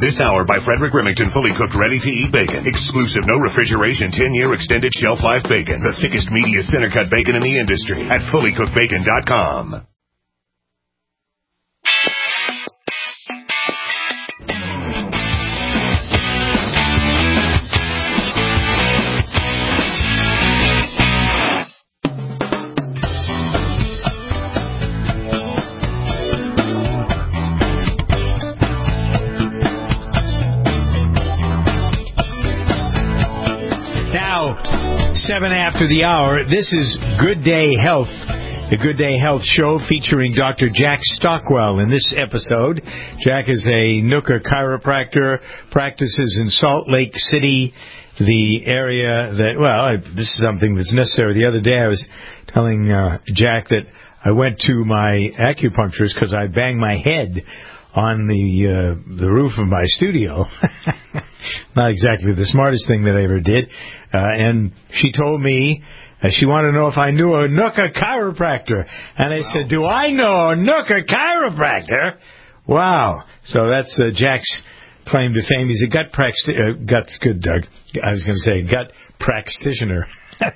This hour by Frederick Remington, fully cooked, ready-to-eat bacon. Exclusive, no refrigeration, 10-year extended shelf life bacon. The thickest, meatiest, center-cut bacon in the industry at fullycookedbacon.com. Now, 7 after the hour, this is Good Day Health, the Good Day Health show featuring Dr. Jack Stockwell. In this episode, Jack is a Nooka chiropractor, practices in Salt Lake City, the area that, well, this is something that's necessary. The other day I was telling Jack that I went to my acupuncturist because I banged my head on the roof of my studio. Not exactly the smartest thing that I ever did. And she told me she wanted to know if I knew a Nooka chiropractor. And I said, do I know a Nooka chiropractor? Wow. So that's Jack's claim to fame. He's a gut practitioner.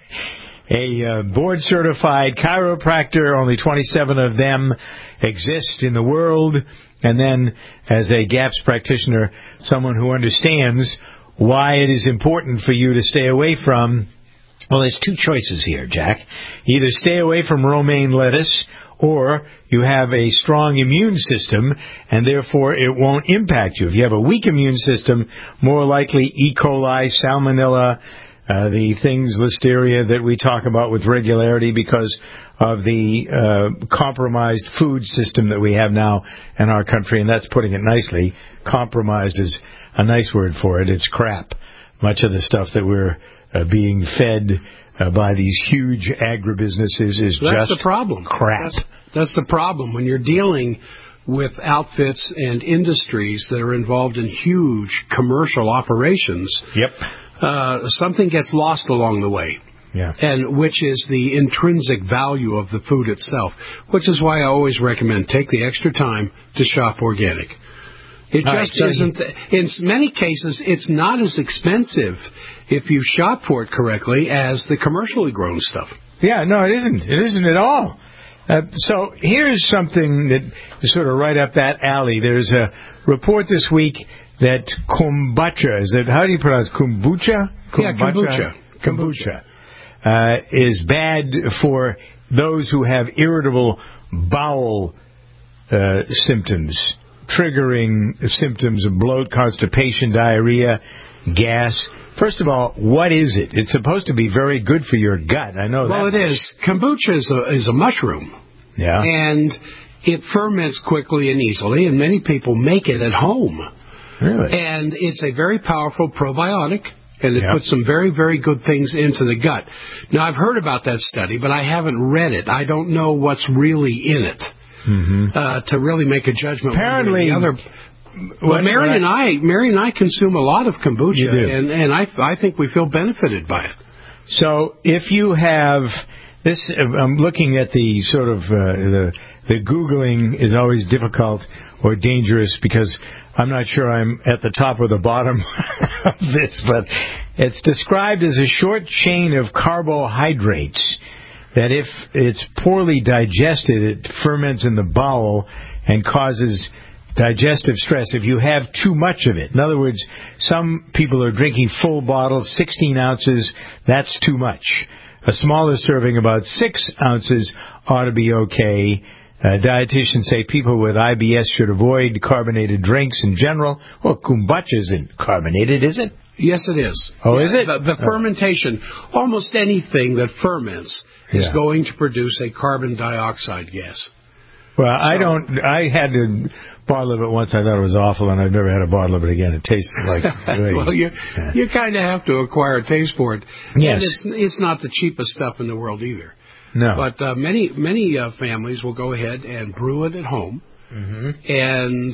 A board-certified chiropractor. Only 27 of them exist in the world. And then, as a GAPS practitioner, someone who understands why it is important for you to stay away from, well, there's two choices here, Jack. Either stay away from romaine lettuce, or you have a strong immune system, and therefore it won't impact you. If you have a weak immune system, more likely E. coli, salmonella, the things, listeria, that we talk about with regularity because of the compromised food system that we have now in our country, and that's putting it nicely. Compromised is a nice word for it. It's crap. Much of the stuff that we're being fed by these huge agribusinesses is that's just the problem. Crap. That's the problem. When you're dealing with outfits and industries that are involved in huge commercial operations, something gets lost along the way. Yeah. And which is the intrinsic value of the food itself, which is why I always recommend take the extra time to shop organic. It just isn't. In many cases, it's not as expensive if you shop for it correctly as the commercially grown stuff. Yeah, no, it isn't. It isn't at all. So here's something that is sort of right up that alley. There's a report this week that kombucha, how do you pronounce kombucha? Kombucha. Is bad for those who have irritable bowel symptoms, triggering symptoms of bloat, constipation, diarrhea, gas. First of all, what is it? It's supposed to be very good for your gut. I know that. Well, it is. Kombucha is a mushroom. Yeah. And it ferments quickly and easily, and many people make it at home. Really? And it's a very powerful probiotic. And it puts some very, very good things into the gut. Now, I've heard about that study, but I haven't read it. I don't know what's really in it to really make a judgment. Apparently, well, Mary and I consume a lot of kombucha, and I think we feel benefited by it. So, if you have this, I'm looking at the sort of the Googling is always difficult or dangerous because I'm not sure I'm at the top or the bottom of this, but it's described as a short chain of carbohydrates that if it's poorly digested, it ferments in the bowel and causes digestive stress if you have too much of it. In other words, some people are drinking full bottles, 16 ounces, that's too much. A smaller serving, about 6 ounces, ought to be okay. Dietitians say people with IBS should avoid carbonated drinks in general. Well, kombucha isn't carbonated, is it? Yes, it is. Oh, is it? The fermentation, almost anything that ferments is going to produce a carbon dioxide gas. Well, I had a bottle of it once. I thought it was awful, and I've never had a bottle of it again. It tastes like... Well, you kind of have to acquire a taste for it. Yes. And it's not the cheapest stuff in the world either. No. But many families will go ahead and brew it at home, and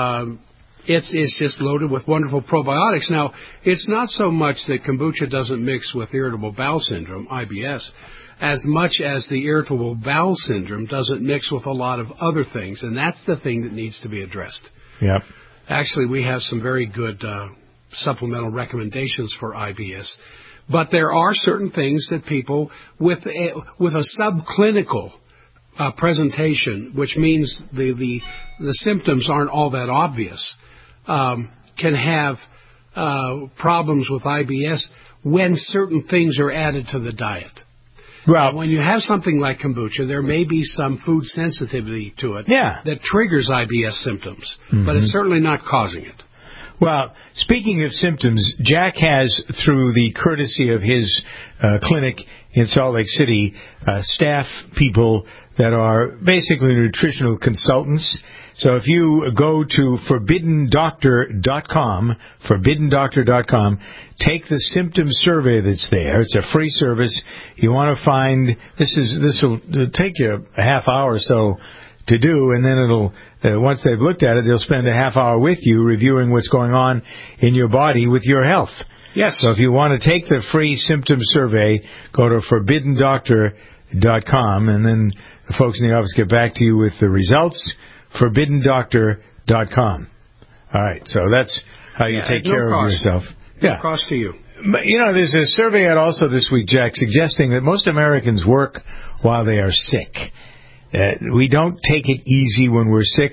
it's just loaded with wonderful probiotics. Now, it's not so much that kombucha doesn't mix with irritable bowel syndrome, IBS, as much as the irritable bowel syndrome doesn't mix with a lot of other things, and that's the thing that needs to be addressed. Yep. Actually, we have some very good supplemental recommendations for IBS. But there are certain things that people with a subclinical presentation, which means the symptoms aren't all that obvious, can have problems with IBS when certain things are added to the diet. Well, when you have something like kombucha, there may be some food sensitivity to it that triggers IBS symptoms, but it's certainly not causing it. Well, speaking of symptoms, Jack has, through the courtesy of his clinic in Salt Lake City, staff people that are basically nutritional consultants. So if you go to ForbiddenDoctor.com, take the symptom survey that's there. It's a free service. You want to find, this will take you a half hour or so to do, and then it'll, once they've looked at it, they'll spend a half hour with you reviewing what's going on in your body with your health. Yes. So if you want to take the free symptom survey, go to ForbiddenDoctor.com, and then the folks in the office get back to you with the results. ForbiddenDoctor.com. All right, so that's how you take care of yourself. No cost to you. But, there's a survey out also this week, Jack, suggesting that most Americans work while they are sick. We don't take it easy when we're sick.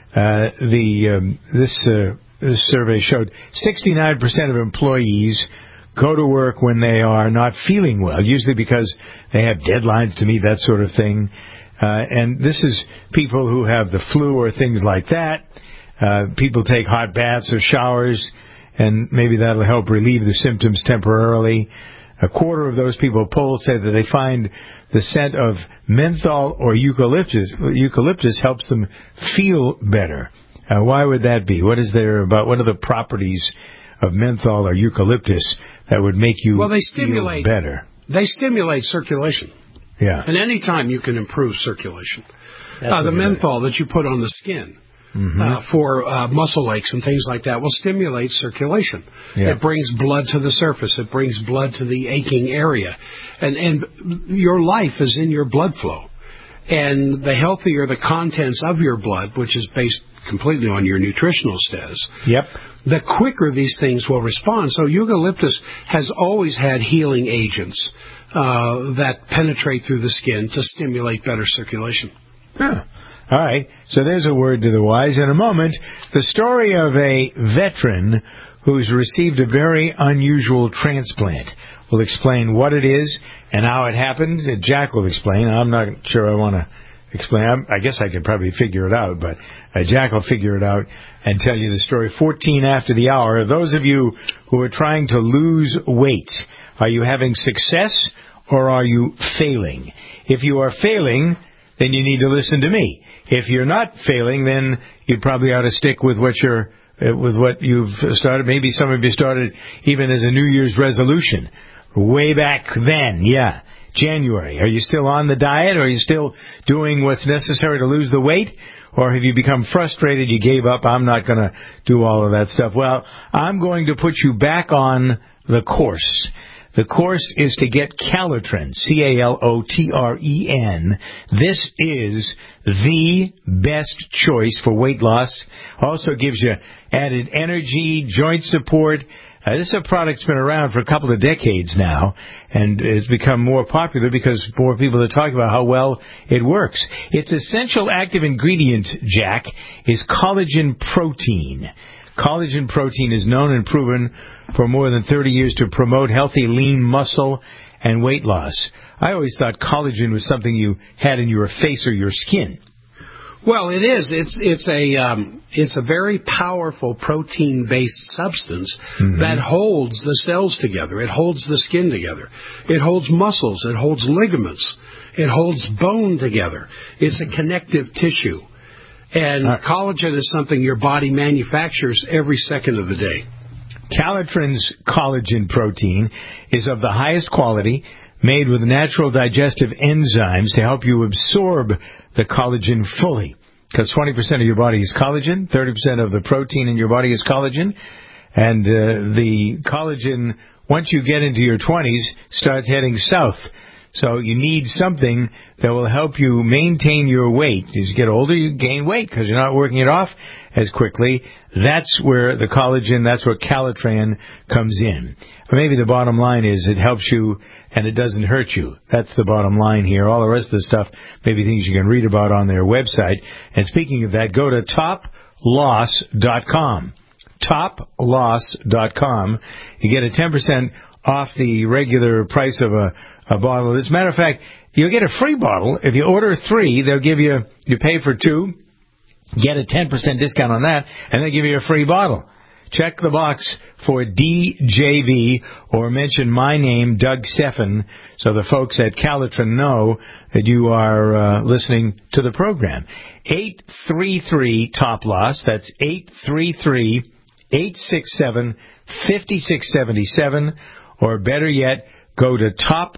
This survey showed 69% of employees go to work when they are not feeling well, usually because they have deadlines to meet, that sort of thing. And this is people who have the flu or things like that. People take hot baths or showers, and maybe that'll help relieve the symptoms temporarily. A quarter of those people polled say that they find the scent of menthol or eucalyptus helps them feel better. Why would that be? What is there about? What are the properties of menthol or eucalyptus that would make you feel better? They stimulate circulation. Yeah. And any time you can improve circulation. The menthol that you put on the skin for muscle aches and things like that will stimulate circulation. Yeah. It brings blood to the surface. It brings blood to the aching area. And your life is in your blood flow. And the healthier the contents of your blood, which is based completely on your nutritional status, the quicker these things will respond. So eucalyptus has always had healing agents that penetrate through the skin to stimulate better circulation. Huh. All right. So there's a word to the wise. In a moment, the story of a veteran who's received a very unusual transplant. We'll explain what it is and how it happened. Jack will explain. I'm not sure I want to explain. I guess I could probably figure it out, but Jack will figure it out and tell you the story 14 after the hour. Those of you who are trying to lose weight, are you having success or are you failing? If you are failing, then you need to listen to me. If you're not failing, then you probably ought to stick with what you've started. Maybe some of you started even as a New Year's resolution way back then. Yeah, January. Are you still on the diet? Or are you still doing what's necessary to lose the weight? Or have you become frustrated? You gave up. I'm not going to do all of that stuff. Well, I'm going to put you back on the course. The course is to get Calotren, Calotren. This is the best choice for weight loss. Also gives you added energy, joint support. This is a product that's been around for a couple of decades now, and it's become more popular because more people are talking about how well it works. Its essential active ingredient, Jack, is collagen protein. Collagen protein is known and proven for more than 30 years to promote healthy, lean muscle and weight loss. I always thought collagen was something you had in your face or your skin. Well, it is. It's a very powerful protein-based substance that holds the cells together. It holds the skin together. It holds muscles. It holds ligaments. It holds bone together. It's a connective tissue. And collagen is something your body manufactures every second of the day. Calotren's collagen protein is of the highest quality, made with natural digestive enzymes to help you absorb the collagen fully. Because 20% of your body is collagen, 30% of the protein in your body is collagen, and the collagen, once you get into your 20s, starts heading south. So you need something that will help you maintain your weight. As you get older, you gain weight because you're not working it off as quickly. That's where the collagen, that's where Calitran comes in. But maybe the bottom line is it helps you and it doesn't hurt you. That's the bottom line here. All the rest of the stuff, maybe things you can read about on their website. And speaking of that, go to toploss.com. Toploss.com. You get a 10% off the regular price of a bottle. As a matter of fact, you'll get a free bottle. If you order 3, they'll give you pay for 2, get a 10% discount on that, and they give you a free bottle. Check the box for DJV or mention my name, Doug Stephan, so the folks at Calitran know that you are listening to the program. 833-TOP-LOSS. That's 833-867-5677. Or better yet, go to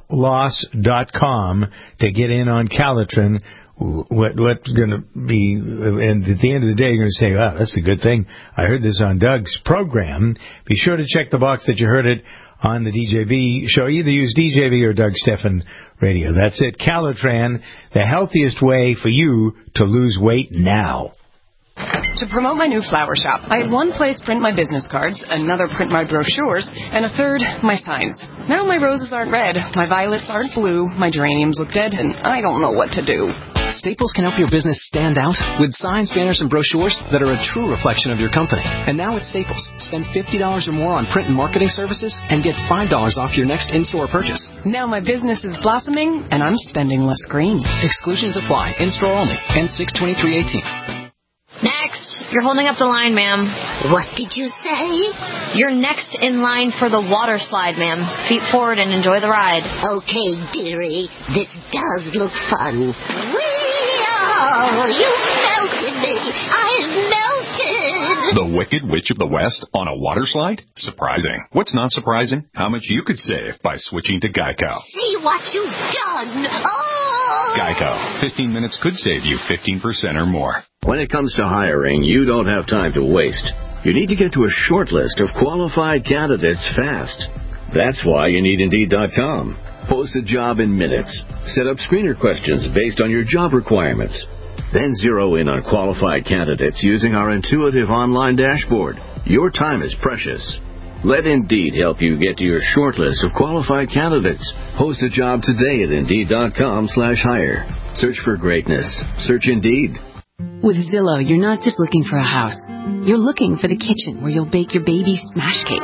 toploss.com to get in on Calitran. What's going to be, and at the end of the day, you're going to say, wow, that's a good thing. I heard this on Doug's program. Be sure to check the box that you heard it on the DJV show. Either use DJV or Doug Stephan Radio. That's it. Calitran, the healthiest way for you to lose weight now. To promote my new flower shop, I had one place print my business cards, another print my brochures, and a third, my signs. Now my roses aren't red, my violets aren't blue, my geraniums look dead, and I don't know what to do. Staples can help your business stand out with signs, banners, and brochures that are a true reflection of your company. And now at Staples, spend $50 or more on print and marketing services and get $5 off your next in-store purchase. Now my business is blossoming, and I'm spending less green. Exclusions apply. In-store only. Ends 6/23/18. Next. You're holding up the line, ma'am. What did you say? You're next in line for the water slide, ma'am. Feet forward and enjoy the ride. Okay, dearie. This does look fun. Whee-oh, you melted me. I've melted. The Wicked Witch of the West on a water slide? Surprising. What's not surprising? How much you could save by switching to Geico. See what you've done. Oh! Geico. 15 minutes could save you 15% or more. When it comes to hiring, you don't have time to waste. You need to get to a short list of qualified candidates fast. That's why you need Indeed.com. Post a job in minutes. Set up screener questions based on your job requirements. Then zero in on qualified candidates using our intuitive online dashboard. Your time is precious. Let Indeed help you get to your short list of qualified candidates. Post a job today at Indeed.com/hire. Search for greatness. Search Indeed. With Zillow, you're not just looking for a house. You're looking for the kitchen where you'll bake your baby's smash cake.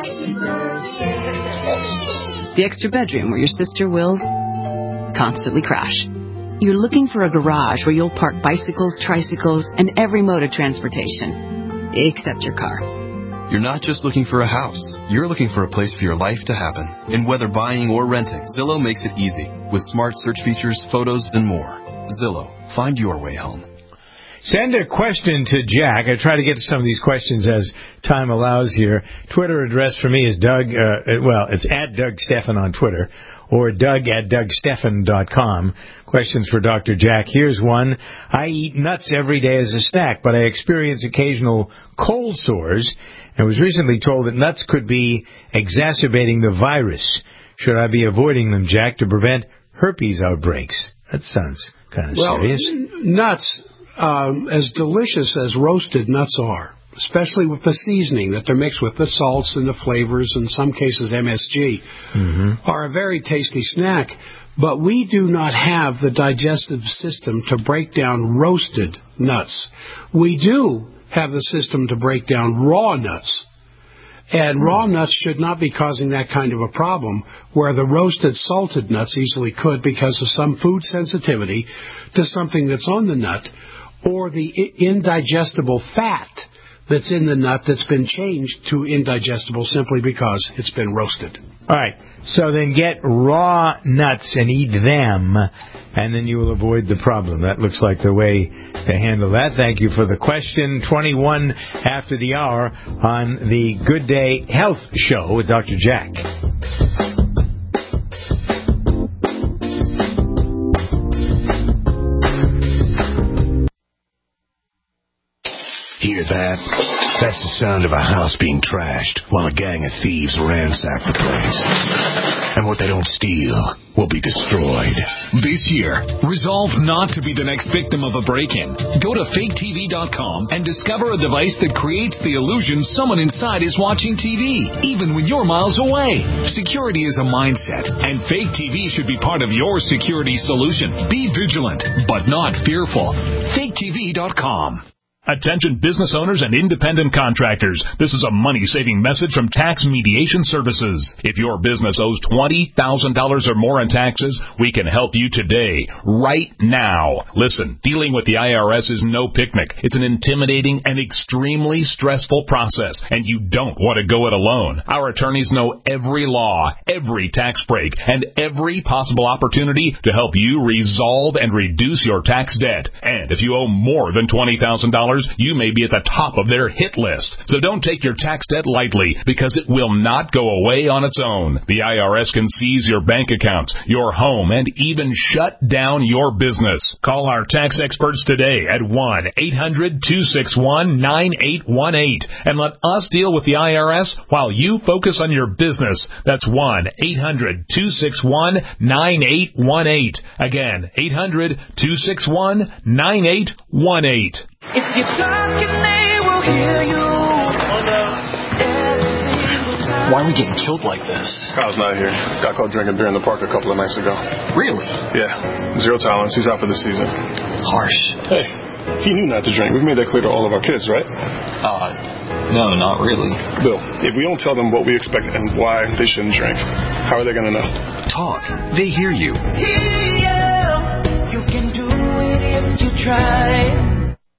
The extra bedroom where your sister will constantly crash. You're looking for a garage where you'll park bicycles, tricycles, and every mode of transportation, except your car. You're not just looking for a house. You're looking for a place for your life to happen. And whether buying or renting, Zillow makes it easy with smart search features, photos, and more. Zillow. Find your way home. Send a question to Jack. I try to get to some of these questions as time allows here. Twitter address for me is Doug, it's at Doug Stephan on Twitter, or Doug at DougStephan.com. Questions for Dr. Jack. Here's one. I eat nuts every day as a snack, but I experience occasional cold sores and was recently told that nuts could be exacerbating the virus. Should I be avoiding them, Jack, to prevent herpes outbreaks? That sounds kind of serious. Nuts... as delicious as roasted nuts are, especially with the seasoning that they're mixed with, the salts and the flavors, in some cases MSG, are a very tasty snack. But we do not have the digestive system to break down roasted nuts. We do have the system to break down raw nuts. And raw nuts should not be causing that kind of a problem, where the roasted salted nuts easily could because of some food sensitivity to something that's on the nut, or the indigestible fat that's in the nut that's been changed to indigestible simply because it's been roasted. All right. So then get raw nuts and eat them, and then you will avoid the problem. That looks like the way to handle that. Thank you for the question. 21 after the hour on the Good Day Health Show with Dr. Jack. Hear that? That's the sound of a house being trashed while a gang of thieves ransack the place. And what they don't steal will be destroyed. This year, resolve not to be the next victim of a break-in. Go to faketv.com and discover a device that creates the illusion someone inside is watching TV, even when you're miles away. Security is a mindset, and Fake TV should be part of your security solution. Be vigilant, but not fearful. faketv.com. Attention business owners and independent contractors. This is a money-saving message from Tax Mediation Services. If your business owes $20,000 or more in taxes, we can help you today, right now. Listen, dealing with the IRS is no picnic. It's an intimidating and extremely stressful process, and you don't want to go it alone. Our attorneys know every law, every tax break, and every possible opportunity to help you resolve and reduce your tax debt. And if you owe more than $20,000, you may be at the top of their hit list. So don't take your tax debt lightly, because it will not go away on its own. The IRS can seize your bank accounts, your home, and even shut down your business. Call our tax experts today at 1-800-261-9818 and let us deal with the IRS while you focus on your business. That's 1-800-261-9818. Again, 800-261-9818. If you're talking, they will hear you. Why are we getting killed like this? Kyle's not here. Got caught drinking beer in the park a couple of nights ago. Really? Yeah. 0 tolerance. He's out for the season. Harsh. Hey, he knew not to drink. We've made that clear to all of our kids, right? No, not really. Bill, if we don't tell them what we expect and why they shouldn't drink, how are they going to know? Talk. They hear you. You can do it if you try.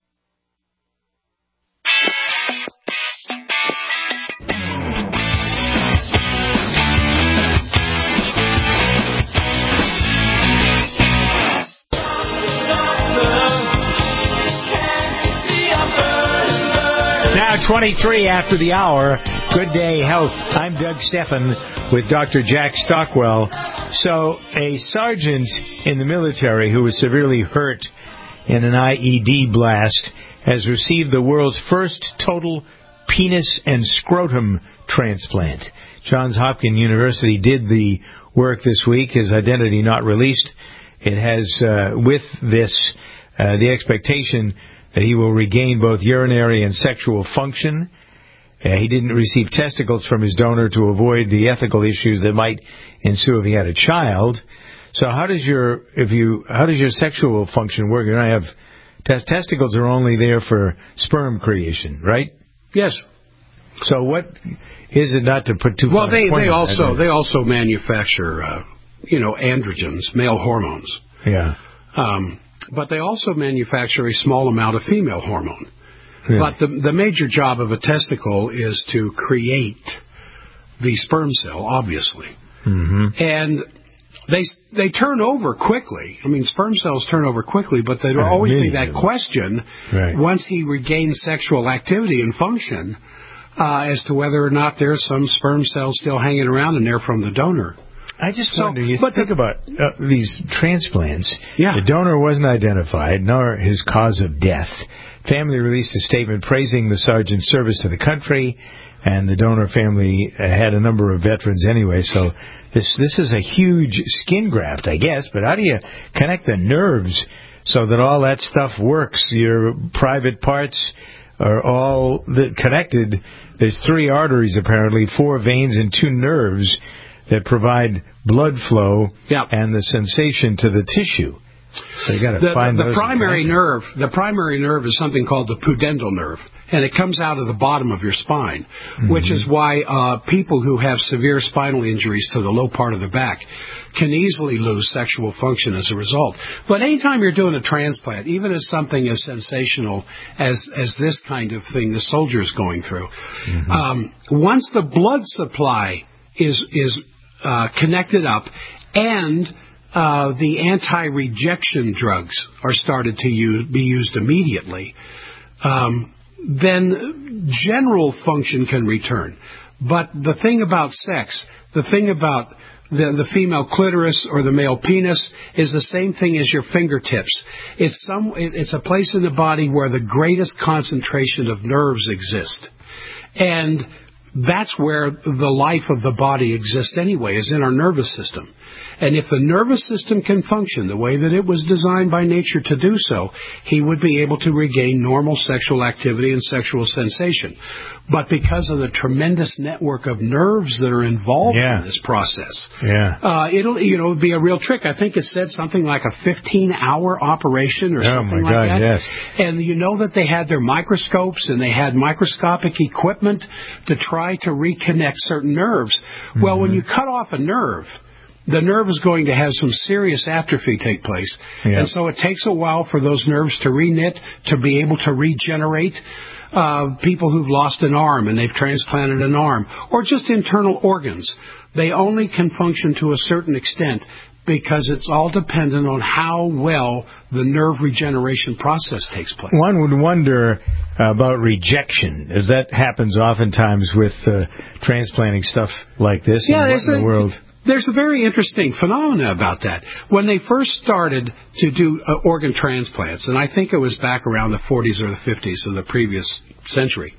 Now 23 after the hour. Good day, health. I'm Doug Stephan with Dr. Jack Stockwell. So, a sergeant in the military who was severely hurt in an IED blast has received the world's first total penis and scrotum transplant. Johns Hopkins University did the work this week. His identity not released. It has, with this, the expectation that he will regain both urinary and sexual function. He didn't receive testicles from his donor to avoid the ethical issues that might ensue if he had a child. So how does your sexual function work? You don't have testicles are only there for sperm creation, right? Yes. So what is it not to put too? Well, they also manufacture androgens, male hormones. Yeah. But they also manufacture a small amount of female hormone. Really? But the major job of a testicle is to create the sperm cell, obviously. Mm-hmm. And they turn over quickly. I mean, sperm cells turn over quickly, but there will always be that question once he regains sexual activity and function as to whether or not there's some sperm cells still hanging around in there from the donor. I just wonder, think about these transplants. Yeah. The donor wasn't identified, nor his cause of death. Family released a statement praising the sergeant's service to the country, and the donor family had a number of veterans anyway, so this is a huge skin graft, I guess, but how do you connect the nerves so that all that stuff works? Your private parts are all connected. There's 3 arteries, apparently, 4 veins, and 2 nerves that provide blood flow and the sensation to the tissue. So you got to find the primary nerve. The primary nerve is something called the pudendal nerve, and it comes out of the bottom of your spine, which is why people who have severe spinal injuries to the low part of the back can easily lose sexual function as a result. But anytime you're doing a transplant, even as something as sensational as this kind of thing the soldier is going through, once the blood supply is connected up and the anti-rejection drugs are started to be used immediately, then general function can return. But the thing about sex, the thing about the female clitoris or the male penis is the same thing as your fingertips. It's a place in the body where the greatest concentration of nerves exist. And that's where the life of the body exists anyway, is in our nervous system. And if the nervous system can function the way that it was designed by nature to do so, he would be able to regain normal sexual activity and sexual sensation. But because of the tremendous network of nerves that are involved in this process, it'll be a real trick. I think it said something like a 15-hour operation or something like that. Yes. And you know that they had their microscopes and they had microscopic equipment to try to reconnect certain nerves. Mm-hmm. Well, when you cut off a nerve, the nerve is going to have some serious atrophy take place. Yeah. And so it takes a while for those nerves to reknit, to be able to regenerate. People who've lost an arm and they've transplanted an arm, or just internal organs, they only can function to a certain extent because it's all dependent on how well the nerve regeneration process takes place. One would wonder about rejection, as that happens oftentimes with transplanting stuff like this in the world. There's a very interesting phenomena about that. When they first started to do organ transplants, and I think it was back around the 40s or the 50s of the previous century,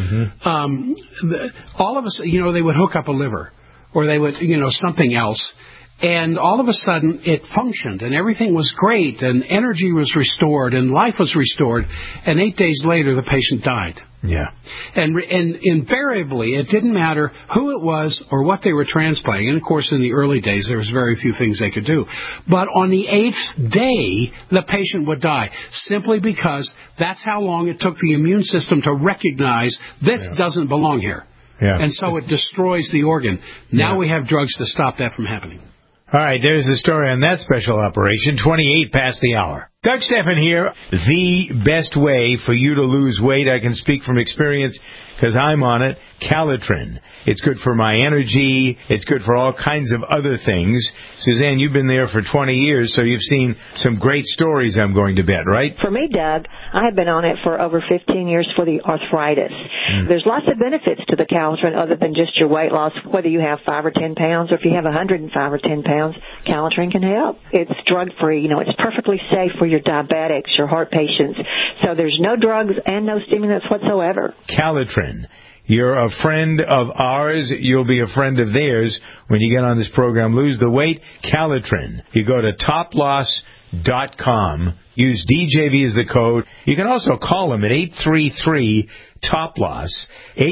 all of a sudden, they would hook up a liver, or they would, something else, and all of a sudden it functioned, and everything was great, and energy was restored, and life was restored, and 8 days later the patient died. Yeah. And invariably, it didn't matter who it was or what they were transplanting. And, of course, in the early days, there was very few things they could do. But on the 8th day, the patient would die, simply because that's how long it took the immune system to recognize this doesn't belong here. Yeah. And so it destroys the organ. Now we have drugs to stop that from happening. All right, there's the story on that special operation, 28 past the hour. Doug Stephan here. The best way for you to lose weight, I can speak from experience because I'm on it, Calitrin. It's good for my energy. It's good for all kinds of other things. Suzanne, you've been there for 20 years, so you've seen some great stories, I'm going to bet, right? For me, Doug, I have been on it for over 15 years for the arthritis. There's lots of benefits to the Calitrin other than just your weight loss, whether you have 5 or 10 pounds, or if you have 105 or 10 pounds, Calitrin can help. It's drug-free. It's perfectly safe for your diabetics, your heart patients. So there's no drugs and no stimulants whatsoever. Calitrin. You're a friend of ours. You'll be a friend of theirs when you get on this program. Lose the weight. Calitrin. You go to toploss.com. Use DJV as the code. You can also call them at 833-TOP-LOSS,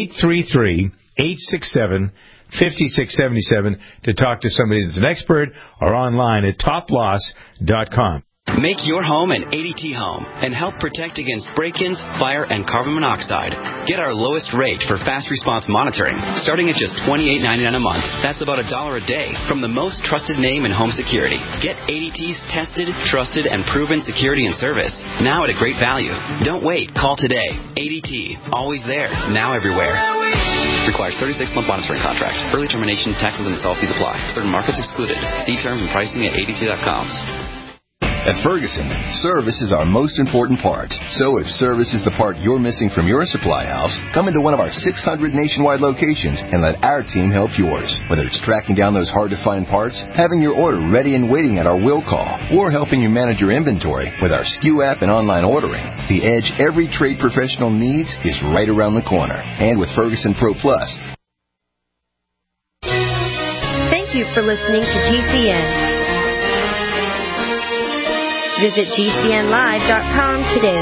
833-867-5677 to talk to somebody that's an expert, or online at toploss.com. Make your home an ADT home and help protect against break-ins, fire, and carbon monoxide. Get our lowest rate for fast response monitoring, starting at just $28.99 a month. That's about $1 a day from the most trusted name in home security. Get ADT's tested, trusted, and proven security and service, now at a great value. Don't wait. Call today. ADT. Always there. Now everywhere. Requires 36-month monitoring contract. Early termination, taxes, and install fees apply. Certain markets excluded. See terms and pricing at ADT.com. At Ferguson, service is our most important part. So if service is the part you're missing from your supply house, come into one of our 600 nationwide locations and let our team help yours. Whether it's tracking down those hard-to-find parts, having your order ready and waiting at our will call, or helping you manage your inventory with our SKU app and online ordering, the edge every trade professional needs is right around the corner. And with Ferguson Pro Plus. Thank you for listening to GCN. Visit GCNlive.com today.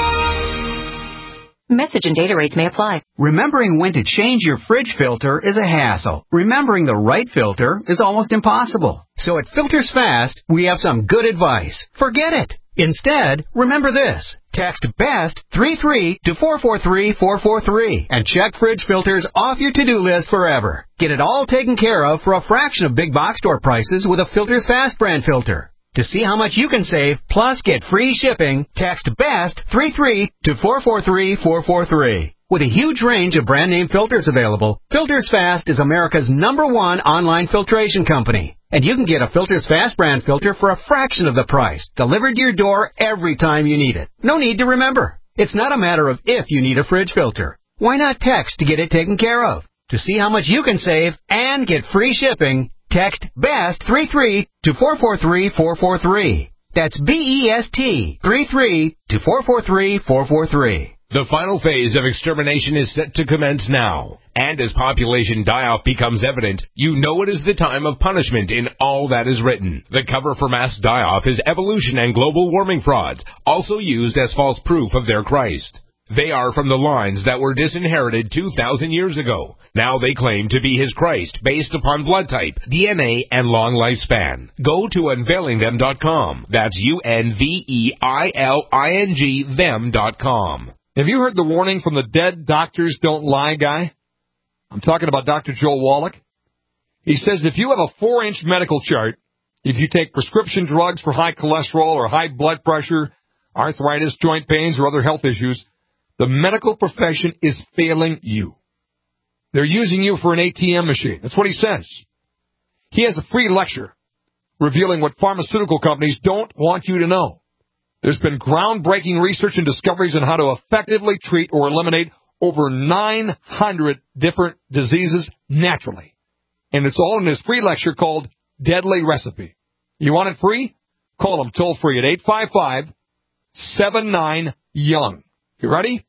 Message and data rates may apply. Remembering when to change your fridge filter is a hassle. Remembering the right filter is almost impossible. So at Filters Fast, we have some good advice. Forget it. Instead, remember this. Text BEST 33 to 443-443 and check fridge filters off your to-do list forever. Get it all taken care of for a fraction of big box store prices with a Filters Fast brand filter. To see how much you can save, plus get free shipping, text BEST 33 to 443-443. With a huge range of brand name filters available, Filters Fast is America's #1 online filtration company. And you can get a Filters Fast brand filter for a fraction of the price, delivered to your door every time you need it. No need to remember. It's not a matter of if you need a fridge filter. Why not text to get it taken care of? To see how much you can save and get free shipping, Text BEST33 to 443-443. That's BEST 33 to 443-443. The final phase of extermination is set to commence now. And as population die-off becomes evident, you know it is the time of punishment in all that is written. The cover for mass die-off is evolution and global warming frauds, also used as false proof of their Christ. They are from the lines that were disinherited 2,000 years ago. Now they claim to be his Christ based upon blood type, DNA, and long lifespan. Go to unveilingthem.com. That's UNVEILING them.com. Have you heard the warning from the Dead Doctors Don't Lie guy? I'm talking about Dr. Joel Wallach. He says if you have a 4-inch medical chart, if you take prescription drugs for high cholesterol or high blood pressure, arthritis, joint pains, or other health issues, the medical profession is failing you. They're using you for an ATM machine. That's what he says. He has a free lecture revealing what pharmaceutical companies don't want you to know. There's been groundbreaking research and discoveries on how to effectively treat or eliminate over 900 different diseases naturally. And it's all in this free lecture called Deadly Recipe. You want it free? Call them toll free at 855-79-YOUNG. You ready?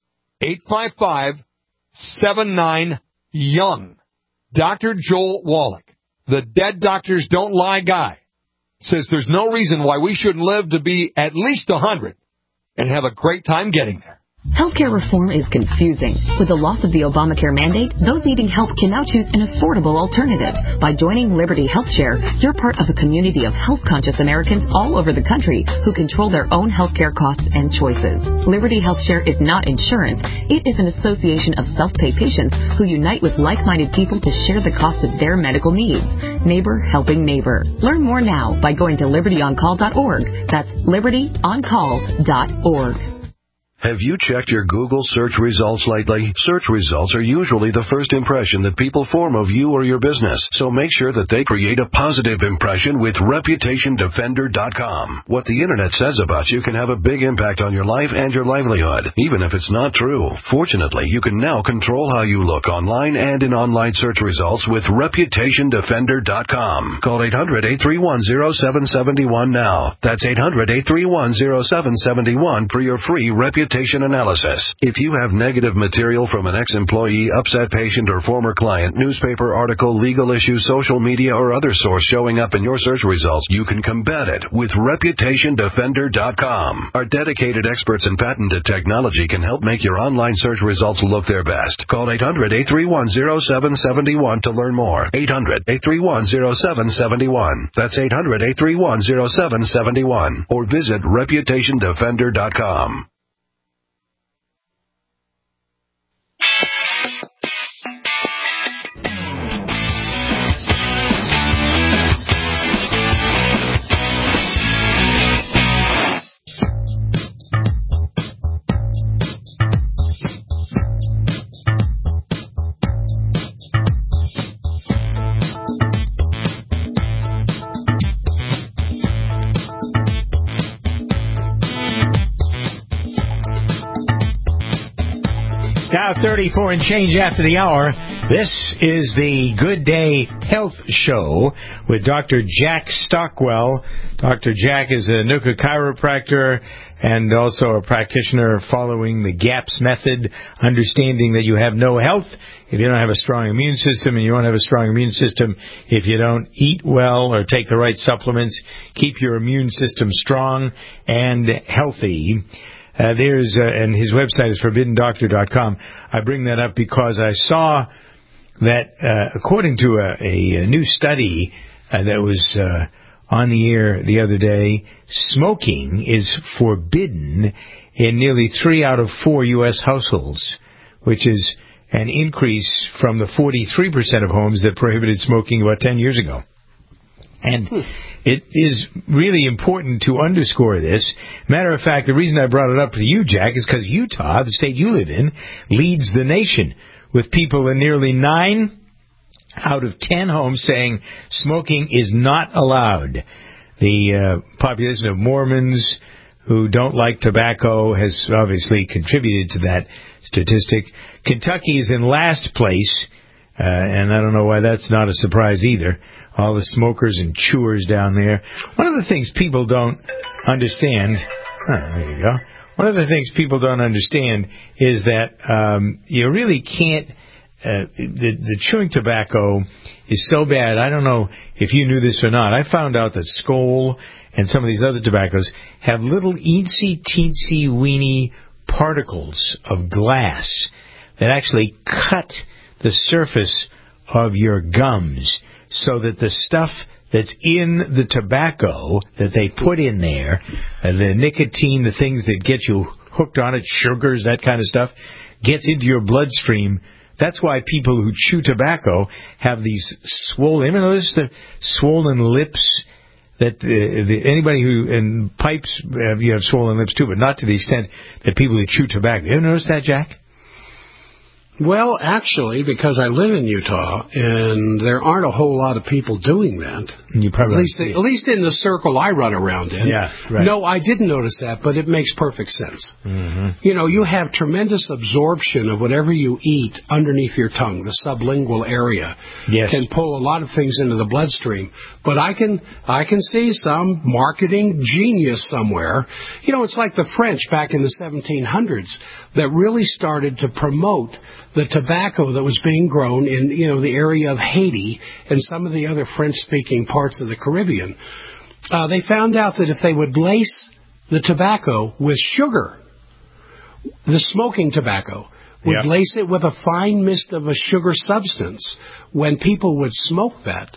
855-79-YOUNG. Dr. Joel Wallach, the Dead Doctors Don't Lie guy, says there's no reason why we shouldn't live to be at least 100 and have a great time getting there. Healthcare reform is confusing. With the loss of the Obamacare mandate, those needing help can now choose an affordable alternative. By joining Liberty HealthShare, you're part of a community of health-conscious Americans all over the country who control their own healthcare costs and choices. Liberty HealthShare is not insurance. It is an association of self-pay patients who unite with like-minded people to share the cost of their medical needs. Neighbor helping neighbor. Learn more now by going to libertyoncall.org. That's libertyoncall.org. Have you checked your Google search results lately? Search results are usually the first impression that people form of you or your business, so make sure that they create a positive impression with ReputationDefender.com. What the Internet says about you can have a big impact on your life and your livelihood, even if it's not true. Fortunately, you can now control how you look online and in online search results with ReputationDefender.com. Call 800-831-0771 now. That's 800-831-0771 for your free reputation analysis. If you have negative material from an ex-employee, upset patient, or former client, newspaper article, legal issue, social media, or other source showing up in your search results, you can combat it with ReputationDefender.com. Our dedicated experts in patented technology can help make your online search results look their best. Call 800-831-0771 to learn more. 800-831-0771. That's 800-831-0771. Or visit ReputationDefender.com. Now 34 and change after the hour. This is the Good Day Health Show with Dr. Jack Stockwell. Dr. Jack is a NUCA chiropractor and also a practitioner following the GAPS method, understanding that you have no health if you don't have a strong immune system, and you won't have a strong immune system if you don't eat well or take the right supplements. Keep your immune system strong and healthy. And his website is forbiddendoctor.com. I bring that up because I saw that according to a new study that was on the air the other day, smoking is forbidden in nearly 3 out of 4 U.S. households, which is an increase from the 43% of homes that prohibited smoking about 10 years ago. And it is really important to underscore this. Matter of fact, the reason I brought it up to you, Jack, is because Utah, the state you live in, leads the nation with people in nearly 9 out of 10 homes saying smoking is not allowed. The population of Mormons who don't like tobacco has obviously contributed to that statistic. Kentucky is in last place And I don't know why that's not a surprise either. All the smokers and chewers down there. One of the things people don't understand... there you go. One of the things people don't understand is that you really can't... the chewing tobacco is so bad. I don't know if you knew this or not. I found out that Skoal and some of these other tobaccos have little teensy-weeny particles of glass that actually cut the surface of your gums so that the stuff that's in the tobacco that they put in there, the nicotine, the things that get you hooked on it, sugars, that kind of stuff, gets into your bloodstream. That's why people who chew tobacco have these swollen, you notice the swollen lips that anybody who, in pipes, you have swollen lips too, but not to the extent that people who chew tobacco. You ever notice that, Jack? Well, actually, because I live in Utah, and there aren't a whole lot of people doing that. You probably at least in the circle I run around in. Yeah, right. No, I didn't notice that, but it makes perfect sense. Mm-hmm. You know, you have tremendous absorption of whatever you eat underneath your tongue. The sublingual area can pull a lot of things into the bloodstream. But I can see some marketing genius somewhere. You know, it's like the French back in the 1700s that really started to promote the tobacco that was being grown in, you know, the area of Haiti and some of the other French-speaking parts of the Caribbean. They found out that if they would lace the tobacco with sugar, the smoking tobacco, would lace it with a fine mist of a sugar substance, when people would smoke that,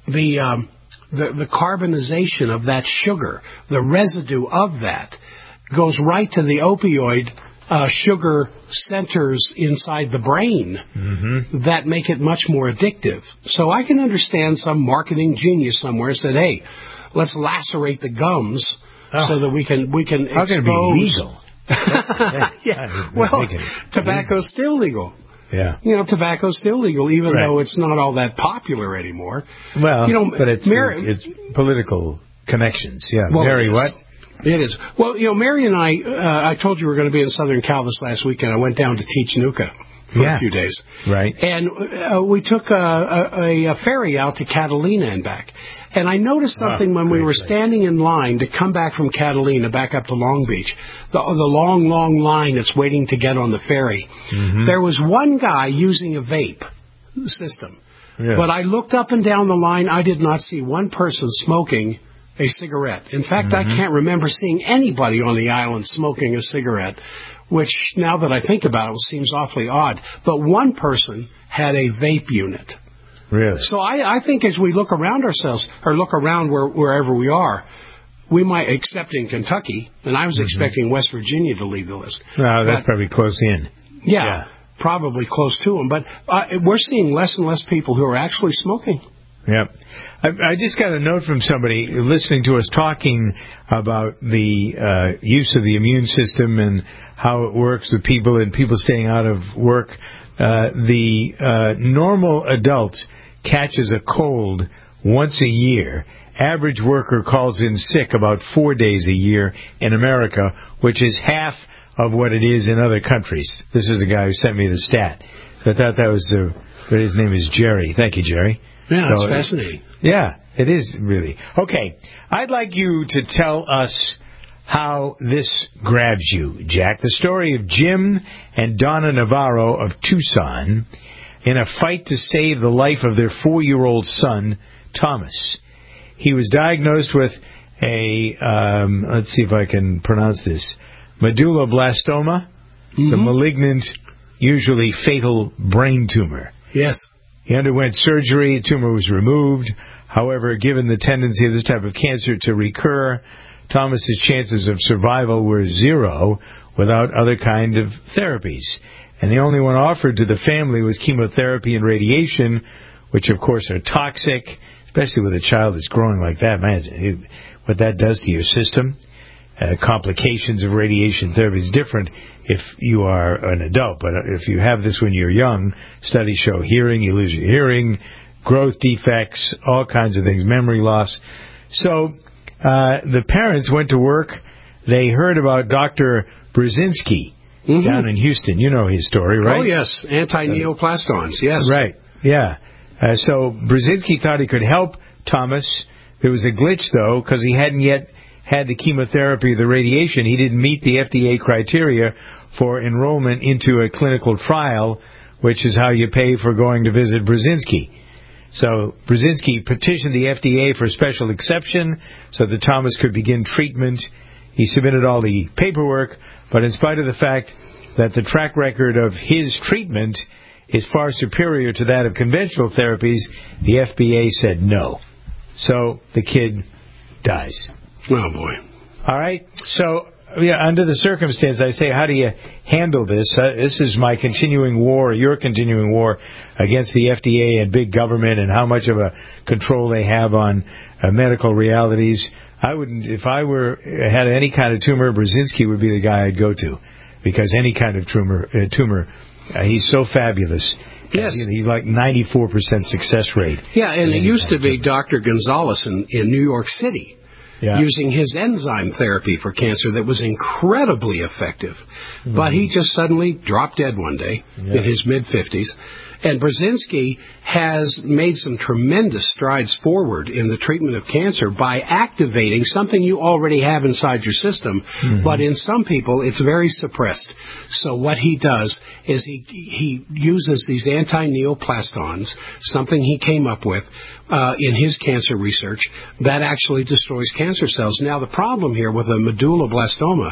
the carbonization of that sugar, the residue of that, goes right to the opioid sugar centers inside the brain that make it much more addictive. So I can understand some marketing genius somewhere said, hey, let's lacerate the gums so that we can How expose... can it be legal? Well, tobacco's still legal. Yeah. You know, tobacco's still legal, even though it's not all that popular anymore. Well, you know, but it's political connections. Yeah. Well, Mary, what? It is. Well, you know, Mary and I told you we were going to be in Southern Cal this last weekend. I went down to teach NUCA for a few days. Right. And we took a ferry out to Catalina and back. And I noticed something when we were standing in line to come back from Catalina back up to Long Beach, the long, long line that's waiting to get on the ferry. There was one guy using a vape system. Yeah. But I looked up and down the line. I did not see one person smoking a cigarette. In fact, I can't remember seeing anybody on the island smoking a cigarette, which, now that I think about it, seems awfully odd. But one person had a vape unit. Really? So I think as we look around ourselves, or look around wherever we are, we might, except in Kentucky, and I was expecting West Virginia to lead the list. No, that's probably close in. Yeah, probably close to them. But we're seeing less and less people who are actually smoking. Yep. I just got a note from somebody listening to us talking about the use of the immune system and how it works with people and people staying out of work. The normal adult catches a cold once a year. Average worker calls in sick about 4 days a year in America, which is half of what it is in other countries. This is the guy who sent me the stat. So I thought that was, but his name is Jerry. Thank you, Jerry. Yeah, that's fascinating. Yeah, it is really. Okay, I'd like you to tell us how this grabs you, Jack. The story of Jim and Donna Navarro of Tucson in a fight to save the life of their 4-year-old son, Thomas. He was diagnosed with a, let's see if I can pronounce this, medulloblastoma. It's a malignant, usually fatal brain tumor. Yes. He underwent surgery. The tumor was removed. However, given the tendency of this type of cancer to recur, Thomas's chances of survival were 0 without other kind of therapies. And the only one offered to the family was chemotherapy and radiation, which, of course, are toxic, especially with a child that's growing like that. Man, what that does to your system. Complications of radiation therapy is different if you are an adult, but if you have this when you're young, studies show hearing, you lose your hearing, growth defects, all kinds of things, memory loss. So the parents went to work. They heard about Dr. Brzezinski down in Houston. You know his story, right? Oh, yes. Anti-neoplastons, yes. Right. Yeah. So Brzezinski thought he could help Thomas. There was a glitch, though, because he hadn't yet had the chemotherapy or the radiation. He didn't meet the FDA criteria for enrollment into a clinical trial, which is how you pay for going to visit Brzezinski. So Brzezinski petitioned the FDA for a special exception so that Thomas could begin treatment. He submitted all the paperwork, but in spite of the fact that the track record of his treatment is far superior to that of conventional therapies, the FDA said no. So the kid dies. Oh, boy. All right. So, under the circumstance, I say, how do you handle this? This is my continuing war, your continuing war against the FDA and big government and how much of a control they have on medical realities. I wouldn't, if I had any kind of tumor, Brzezinski would be the guy I'd go to, because any kind of tumor, he's so fabulous. Yes. He's like 94% success rate. Yeah, and it used to be Dr. Gonzalez in New York City. Yeah. Using his enzyme therapy for cancer that was incredibly effective. Mm-hmm. But he just suddenly dropped dead one day in his mid-50s. And Brzezinski has made some tremendous strides forward in the treatment of cancer by activating something you already have inside your system, but in some people it's very suppressed. So what he does is he uses these anti-neoplastons, something he came up with in his cancer research, that actually destroys cancer cells. Now, the problem here with a medulloblastoma,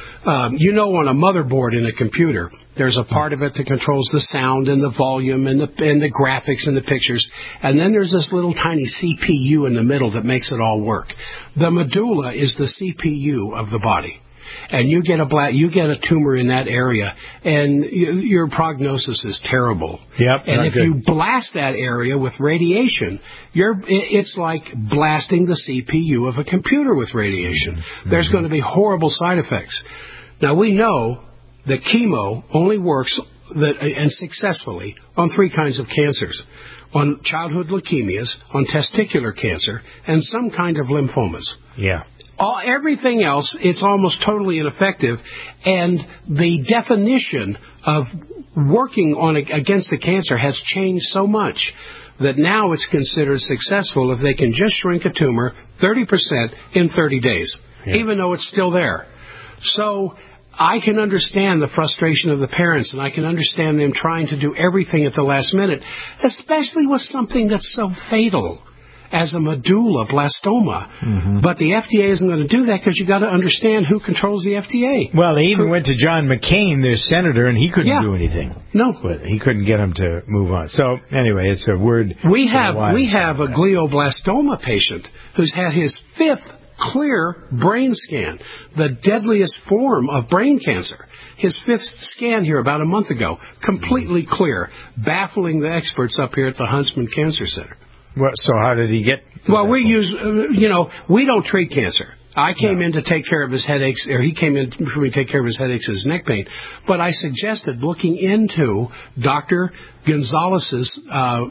on a motherboard in a computer, there's a part of it that controls the sound and the volume and the graphics and the pictures, and then there's this little tiny CPU in the middle that makes it all work. The medulla is the CPU of the body. And you get a tumor in that area, and your prognosis is terrible. Yep. And if you blast that area with radiation, it's like blasting the CPU of a computer with radiation. Mm-hmm. There's going to be horrible side effects. Now, we know that chemo only works and successfully on 3 kinds of cancers: on childhood leukemias, on testicular cancer, and some kind of lymphomas. Yeah. Everything else, it's almost totally ineffective, and the definition of working against the cancer has changed so much that now it's considered successful if they can just shrink a tumor 30% in 30 days, even though it's still there. So I can understand the frustration of the parents, and I can understand them trying to do everything at the last minute, especially with something that's so fatal as a medulloblastoma. Mm-hmm. But the FDA isn't going to do that, because you got to understand who controls the FDA. Well, they even went to John McCain, their senator, and he couldn't do anything. No. But he couldn't get him to move on. So, anyway, it's a word. We have a glioblastoma patient who's had his 5th clear brain scan, the deadliest form of brain cancer. His 5th scan here about a month ago, completely clear, baffling the experts up here at the Huntsman Cancer Center. Well, so how did he get? Well, we use, we don't treat cancer. I came in to take care of his headaches, or he came in for me to take care of his headaches and his neck pain. But I suggested looking into Dr. Gonzalez's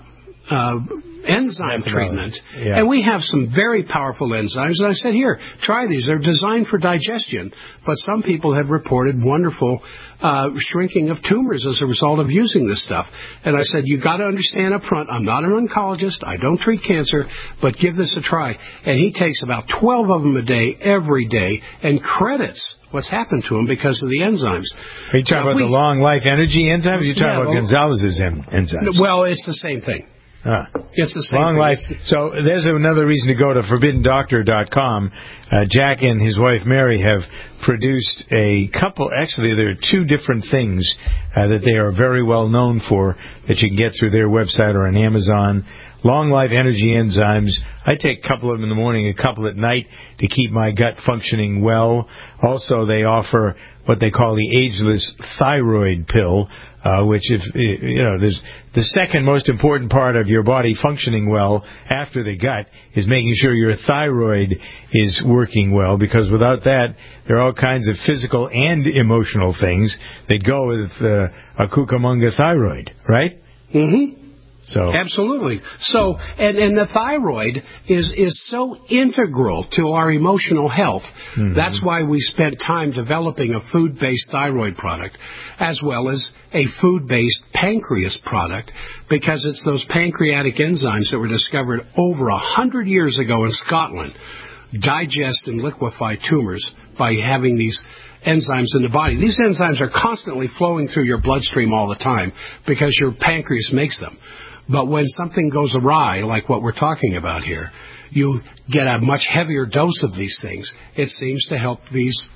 enzyme treatment. Yeah. And we have some very powerful enzymes. And I said, here, try these. They're designed for digestion. But some people have reported wonderful shrinking of tumors as a result of using this stuff. And I said, you got to understand up front, I'm not an oncologist, I don't treat cancer, but give this a try. And he takes about 12 of them a day, every day, and credits what's happened to him because of the enzymes. Are you talking about the long life energy enzyme, or are you talking about Gonzalez's enzymes? Well, it's the same thing. It's the same long thing. Life. So there's another reason to go to ForbiddenDoctor.com. Jack and his wife Mary have produced a couple. Actually, there are 2 different things that they are very well known for that you can get through their website or on Amazon. Long Life Energy Enzymes. I take a couple of them in the morning, a couple at night to keep my gut functioning well. Also, they offer what they call the ageless thyroid pill, which there's the second most important part of your body functioning well after the gut is making sure your thyroid is working well, because without that, there are all kinds of physical and emotional things that go with a Cucamonga thyroid, right? Mm-hmm. So absolutely. So, and the thyroid is so integral to our emotional health. Mm-hmm. That's why we spent time developing a food-based thyroid product, as well as a food-based pancreas product, because it's those pancreatic enzymes that were discovered over 100 years ago in Scotland digest and liquefy tumors by having these enzymes in the body. These enzymes are constantly flowing through your bloodstream all the time because your pancreas makes them. But when something goes awry, like what we're talking about here, you get a much heavier dose of these things. It seems to help these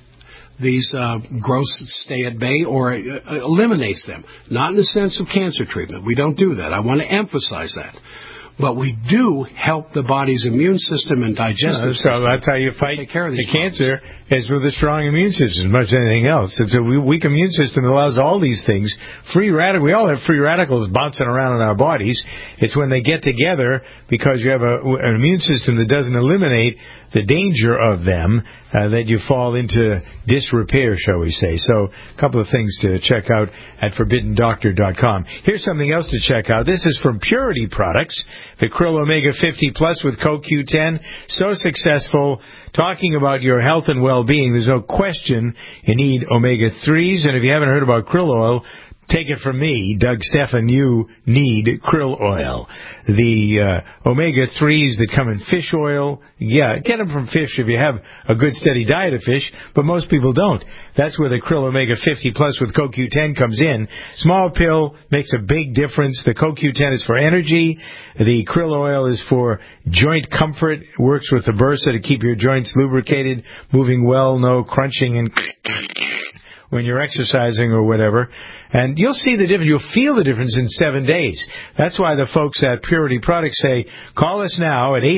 growths stay at bay or eliminates them. Not in the sense of cancer treatment. We don't do that. I want to emphasize that. But we do help the body's immune system and digestive system. So that's how you fight the cancer, is with a strong immune system, as much as anything else. It's a weak immune system that allows all these things. We all have free radicals bouncing around in our bodies. It's when they get together, because you have an immune system that doesn't eliminate the danger of them, that you fall into disrepair, shall we say. So a couple of things to check out at ForbiddenDoctor.com. Here's something else to check out. This is from Purity Products, the Krill Omega 50 Plus with CoQ10. So successful, talking about your health and well-being. There's no question you need omega-3s, and if you haven't heard about krill oil, take it from me, Doug Stephan, you need krill oil. The omega-3s that come in fish oil, get them from fish if you have a good steady diet of fish, but most people don't. That's where the Krill Omega 50 Plus with CoQ10 comes in. Small pill makes a big difference. The CoQ10 is for energy. The krill oil is for joint comfort. Works with the bursa to keep your joints lubricated, moving well, no crunching and when you're exercising or whatever. And you'll see the difference. You'll feel the difference in 7 days. That's why the folks at Purity Products say, call us now at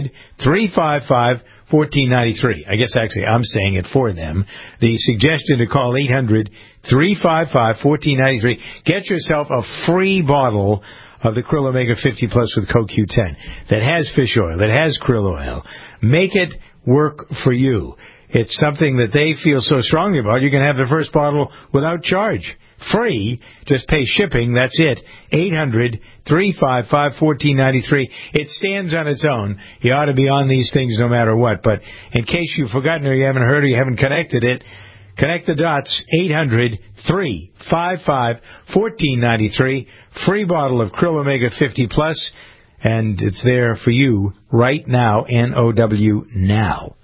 800-355-1493. I guess actually I'm saying it for them. The suggestion to call 800-355-1493. Get yourself a free bottle of the Krill Omega 50 Plus with CoQ10 that has fish oil, that has krill oil. Make it work for you. It's something that they feel so strongly about. You can have the first bottle without charge. Free. Just pay shipping. That's it. 800-355-1493. It stands on its own. You ought to be on these things no matter what. But in case you've forgotten or you haven't heard or you haven't connected it, connect the dots. 800-355-1493. Free bottle of Krill Omega 50 Plus. And it's there for you right now. N-O-W now.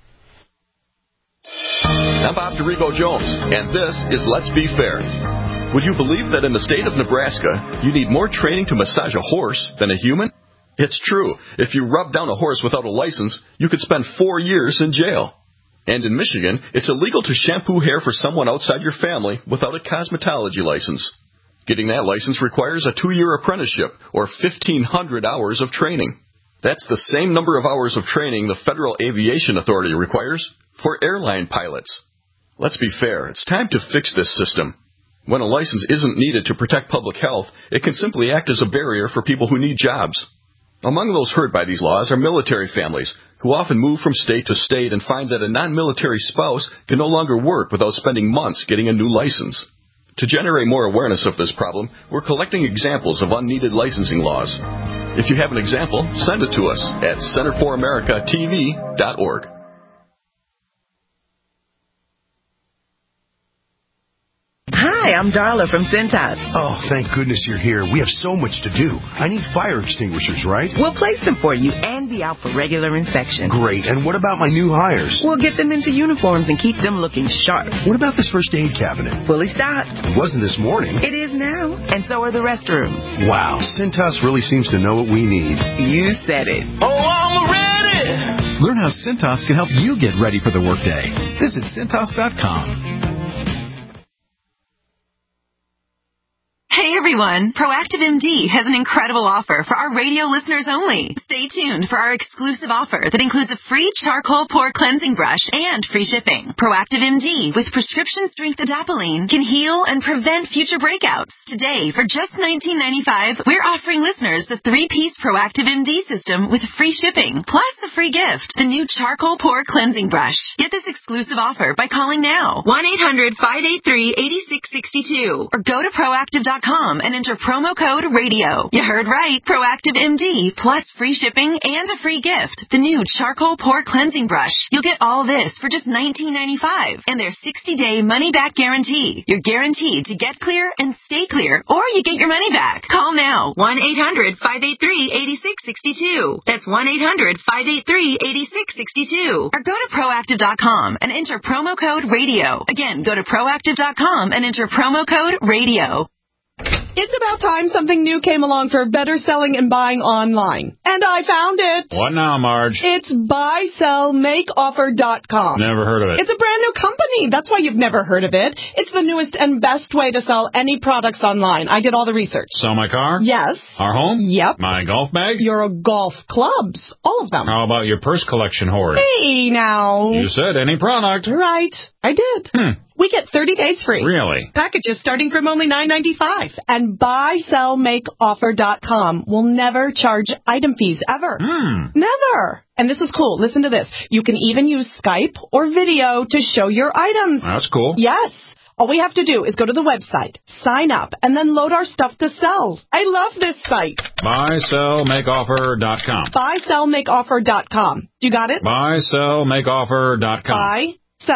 I'm Bob DeRigo Jones, and this is Let's Be Fair. Would you believe that in the state of Nebraska, you need more training to massage a horse than a human? It's true. If you rub down a horse without a license, you could spend 4 years in jail. And in Michigan, it's illegal to shampoo hair for someone outside your family without a cosmetology license. Getting that license requires a 2-year apprenticeship or 1,500 hours of training. That's the same number of hours of training the Federal Aviation Authority requires for airline pilots. Let's be fair. It's time to fix this system. When a license isn't needed to protect public health, it can simply act as a barrier for people who need jobs. Among those hurt by these laws are military families, who often move from state to state and find that a non-military spouse can no longer work without spending months getting a new license. To generate more awareness of this problem, we're collecting examples of unneeded licensing laws. If you have an example, send it to us at CenterForAmericaTV.org. Hi, I'm Darla from Cintas. Oh, thank goodness you're here. We have so much to do. I need fire extinguishers, right? We'll place them for you and be out for regular inspection. Great. And what about my new hires? We'll get them into uniforms and keep them looking sharp. What about this first aid cabinet? Fully stocked. It wasn't this morning. It is now. And so are the restrooms. Wow. Cintas really seems to know what we need. You said it. Oh, I'm ready! Learn how Cintas can help you get ready for the workday. Visit Cintas.com. Hey everyone, Proactive MD has an incredible offer for our radio listeners only. Stay tuned for our exclusive offer that includes a free charcoal pore cleansing brush and free shipping. Proactive MD with prescription strength adapalene can heal and prevent future breakouts. Today, for just $19.95, we're offering listeners the 3-piece Proactive MD system with free shipping, plus a free gift, the new charcoal pore cleansing brush. Get this exclusive offer by calling now, 1-800-583-8662, or go to Proactive.com proactiveMD.com and enter promo code RADIO. You heard right. Proactive MD plus free shipping and a free gift. The new charcoal pore cleansing brush. You'll get all this for just $19.95 and their 60-day money-back guarantee. You're guaranteed to get clear and stay clear, or you get your money back. Call now. 1-800-583-8662. That's 1-800-583-8662. Or go to proactive.com and enter promo code RADIO. Again, go to proactive.com and enter promo code RADIO. It's about time something new came along for better selling and buying online. And I found it. What now, Marge? It's buysellmakeoffer.com. Never heard of it. It's a brand new company. That's why you've never heard of it. It's the newest and best way to sell any products online. I did all the research. Sell my car? Yes. Our home? Yep. My golf bag? Your golf clubs. All of them. How about your purse collection hoard? Hey, now. You said any product. Right. I did. We get 30 days free. Really? Packages starting from only $9.95. And buysellmakeoffer.com will never charge item fees ever. Never. And this is cool. Listen to this. You can even use Skype or video to show your items. That's cool. Yes. All we have to do is go to the website, sign up, and then load our stuff to sell. I love this site. Buysellmakeoffer.com. Buysellmakeoffer.com. You got it? Buysellmakeoffer.com.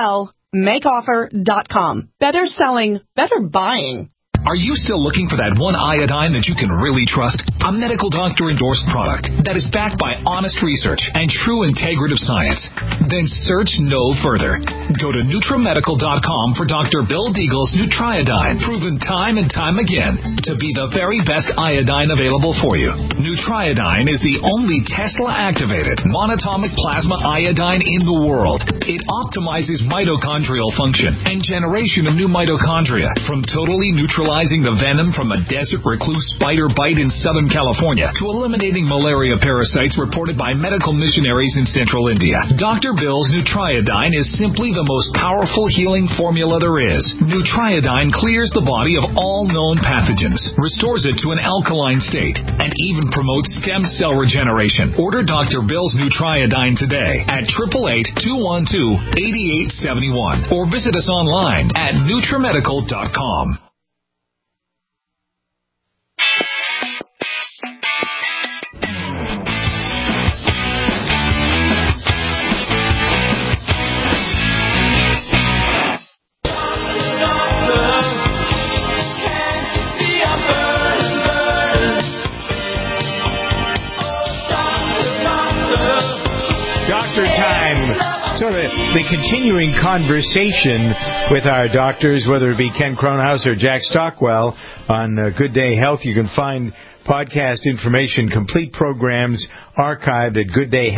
Buysellmakeoffer.com. Better selling, better buying. Are you still looking for that one iodine that you can really trust? A medical doctor-endorsed product that is backed by honest research and true integrative science? Then search no further. Go to NutriMedical.com for Dr. Bill Deagle's Nutriodine, proven time and time again to be the very best iodine available for you. Nutriodine is the only Tesla-activated monatomic plasma iodine in the world. It optimizes mitochondrial function and generation of new mitochondria from totally neutralizing the venom from a desert recluse spider bite in Southern California to eliminating malaria parasites reported by medical missionaries in central India. Dr. Bill's Nutriodine is simply the most powerful healing formula there is. Nutriodine clears the body of all known pathogens, restores it to an alkaline state, and even promotes stem cell regeneration. Order Dr. Bill's Nutriodine today at 888-212-8871 or visit us online at NutriMedical.com. Doctor time. So the continuing conversation with our doctors, whether it be Ken Cronhouse or Jack Stockwell on Good Day Health. You can find podcast information, complete programs archived at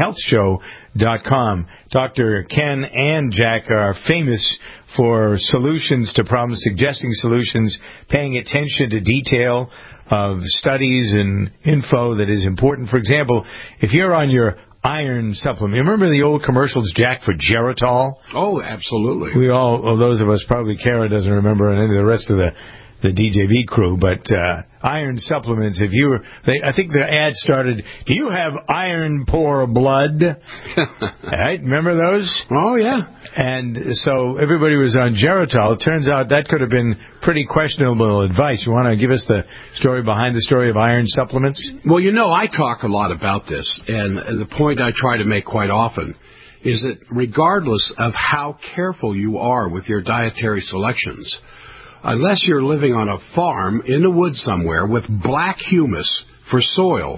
gooddayhealthshow.com. Dr. Ken and Jack are famous for solutions to problems, suggesting solutions, paying attention to detail of studies and info that is important. For example, if you're on your iron supplement. You remember the old commercials, Jack, for Geritol? Oh, absolutely. We all, well, those of us, probably Kara doesn't remember, and any of the rest of the DJB crew, but iron supplements, if you were, I think the ad started, do you have iron poor blood? Right? Remember those? Oh, yeah. And so everybody was on Geritol. It turns out that could have been pretty questionable advice. You want to give us the story behind the story of iron supplements? Well, you know, I talk a lot about this, and the point I try to make quite often is that regardless of how careful you are with your dietary selections, unless you're living on a farm in the woods somewhere with black humus for soil,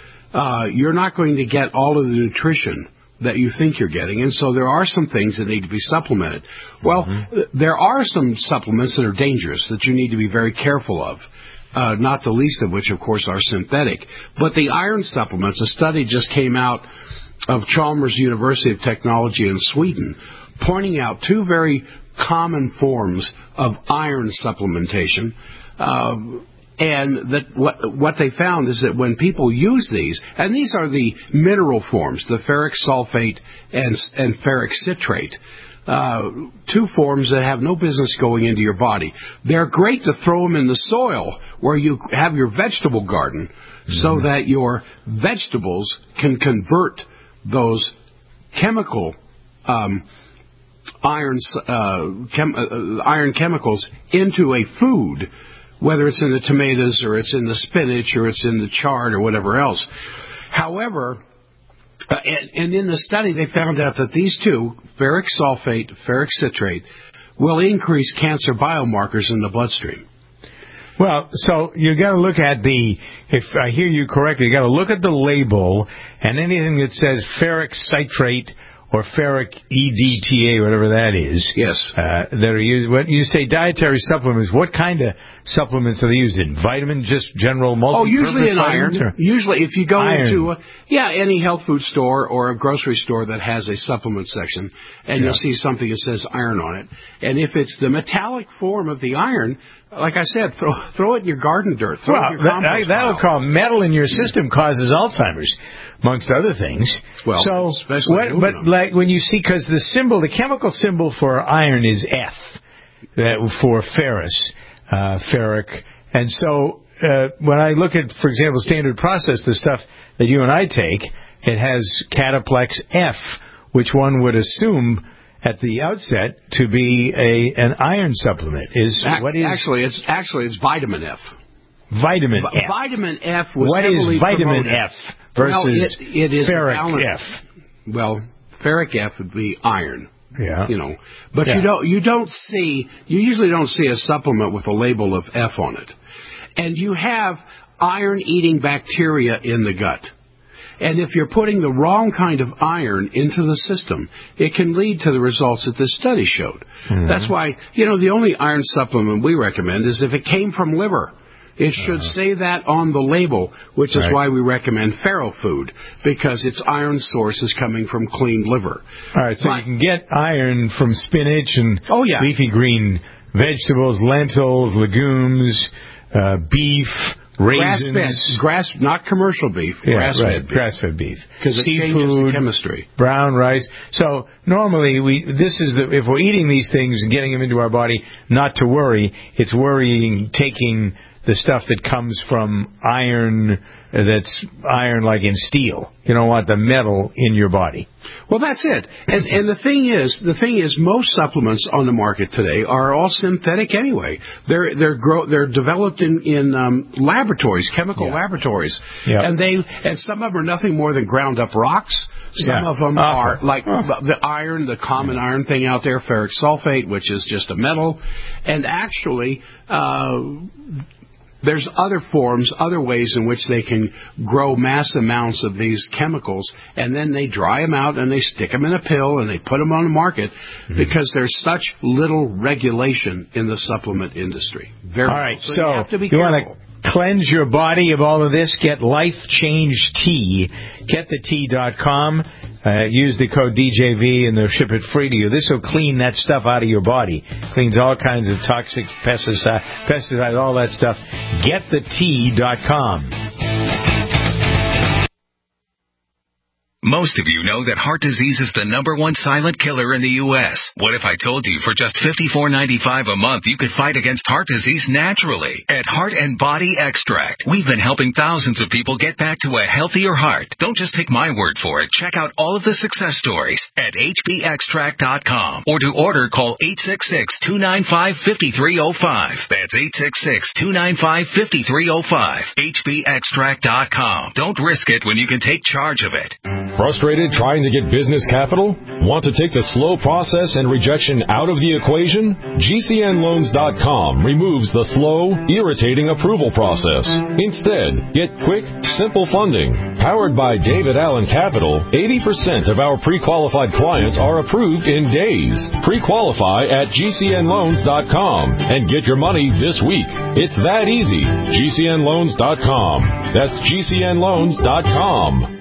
you're not going to get all of the nutrition that you think you're getting. And so there are some things that need to be supplemented. Well, there are some supplements that are dangerous that you need to be very careful of, not the least of which, of course, are synthetic. But the iron supplements, a study just came out of Chalmers University of Technology in Sweden, pointing out two very common forms of iron supplementation, and that what they found is that when people use these, and these are the mineral forms, the ferric sulfate and ferric citrate, two forms that have no business going into your body. They're great to throw them in the soil where you have your vegetable garden, so that your vegetables can convert those chemical iron chemicals into a food whether it's in the tomatoes or it's in the spinach or it's in the chard or whatever else. However, and in the study they found out that these two, ferric sulfate, ferric citrate, will increase cancer biomarkers in the bloodstream. Well, so you got to look at if I hear you correctly, you got to look at the label, and anything that says ferric citrate or ferric EDTA, whatever that is. Yes. That are used. When you say dietary supplements, what kind of supplements are they used in? Vitamin, just general multi-purpose usually in iron. Or? Usually, if you go iron. into any health food store or a grocery store that has a supplement section, and you'll see something that says iron on it, and if it's the metallic form of the iron, like I said, throw it in your garden dirt. Throw it in your compost that'll call metal in your system causes Alzheimer's, amongst other things. Well, so, like when you see, because the chemical symbol for iron is F, for ferrous, ferric, and so when I look at, for example, Standard Process, the stuff that you and I take, it has Cataplex F, which one would assume at the outset to be an iron supplement. Actually, it's vitamin F. Vitamin F. Vitamin F was what heavily is vitamin promoted. F versus it is ferric F? Well, ferric F would be iron. Yeah. But you usually don't see a supplement with a label of F on it. And you have iron-eating bacteria in the gut. And if you're putting the wrong kind of iron into the system, it can lead to the results that this study showed. Mm-hmm. That's why, the only iron supplement we recommend is if it came from liver. It should say that on the label, which is why we recommend Ferro Food, because its iron source is coming from clean liver. All right, so you can get iron from spinach and leafy green vegetables, lentils, legumes, beef, raisins. Grass-fed, not commercial beef, grass-fed beef. Grass-fed beef. Because it changes the chemistry. Brown rice. So normally, if we're eating these things and getting them into our body, not to worry. It's worrying taking the stuff that comes from iron, that's iron like in steel. You don't want the metal in your body. Well, that's it. And the thing is, most supplements on the market today are all synthetic anyway. They're developed in laboratories, chemical laboratories, and some of them are nothing more than ground up rocks. Some of them are like the iron, the common iron thing out there, ferric sulfate, which is just a metal, and actually. There's other forms, other ways in which they can grow mass amounts of these chemicals, and then they dry them out and they stick them in a pill and they put them on the market because there's such little regulation in the supplement industry. All right, so you have to be careful. Want to cleanse your body of all of this? Get Life Change Tea. GetTheTea.com. Use the code DJV and they'll ship it free to you. This will clean that stuff out of your body. Cleans all kinds of toxic pesticides, all that stuff. GetTheTea.com. Most of you know that heart disease is the #1 silent killer in the U.S. What if I told you for just $54.95 a month you could fight against heart disease naturally? At Heart and Body Extract, we've been helping thousands of people get back to a healthier heart. Don't just take my word for it. Check out all of the success stories at hbextract.com. Or to order, call 866-295-5305. That's 866-295-5305. hbextract.com. Don't risk it when you can take charge of it. Frustrated trying to get business capital? Want to take the slow process and rejection out of the equation? GCNloans.com removes the slow, irritating approval process. Instead, get quick, simple funding. Powered by David Allen Capital, 80% of our pre-qualified clients are approved in days. Pre-qualify at GCNloans.com and get your money this week. It's that easy. GCNloans.com. That's GCNloans.com.